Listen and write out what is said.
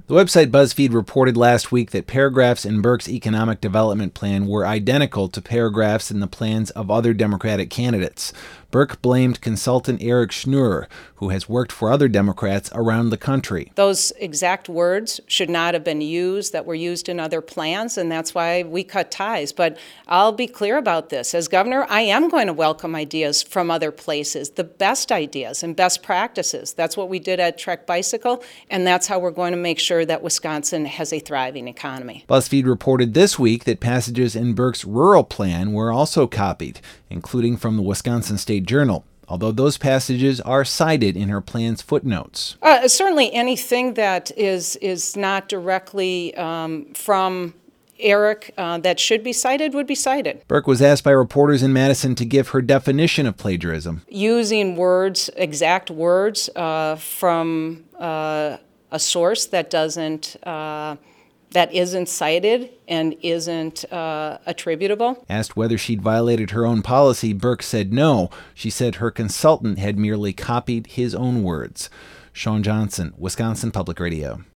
The website BuzzFeed reported last week that paragraphs in Burke's economic development plan were identical to paragraphs in the plans of other Democratic candidates. Burke blamed consultant Eric Schnur, who has worked for other Democrats around the country. Those exact words should not have been used that were used in other plans, and that's why we cut ties. But I'll be clear about this. As governor, I am going to welcome ideas from other places, the best ideas and best practices. That's what we did at Trek Bicycle, and that's how we're going to make sure that Wisconsin has a thriving economy. BuzzFeed reported this week that passages in Burke's rural plan were also copied, including from the Wisconsin State Journal, although those passages are cited in her plan's footnotes. Certainly anything that is not directly from Eric that should be cited would be cited. Burke was asked by reporters in Madison to give her definition of plagiarism. Using words, exact words from a source that isn't cited and isn't attributable. Asked whether she'd violated her own policy, Burke said no. She said her consultant had merely copied his own words. Sean Johnson, Wisconsin Public Radio.